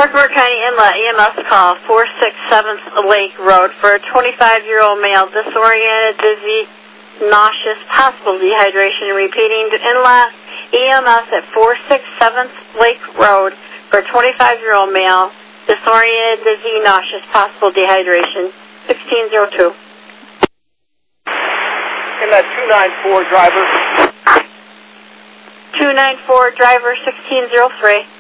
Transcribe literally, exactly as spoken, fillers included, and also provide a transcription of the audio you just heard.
Parkmore County Inlet E M S call four six seventh Lake Road for a twenty-five-year-old male disoriented, dizzy, nauseous, possible dehydration. Repeating to Inlet E M S at four six seventh Lake Road for a twenty-five-year-old male disoriented, dizzy, nauseous, possible dehydration. sixteen oh two. Inlet two nine four driver. two nine four driver sixteen oh three.